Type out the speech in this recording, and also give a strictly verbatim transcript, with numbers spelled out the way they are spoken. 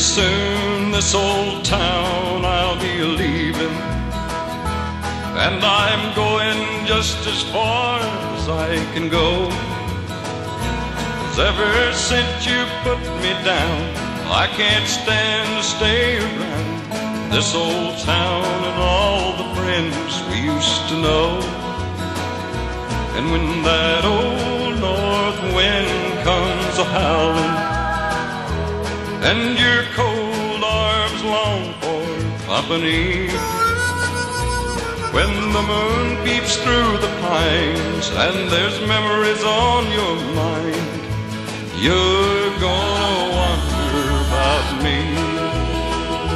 soon this old town I'll be leaving, and I'm going just as far as I can go. 'Cause ever since you put me down, I can't stand to stay around this old town and all the friends we used to know. And when that old north wind comes a-howling, and your cold arms long for company, when the moon peeps through the pines and there's memories on your mind, you're gone.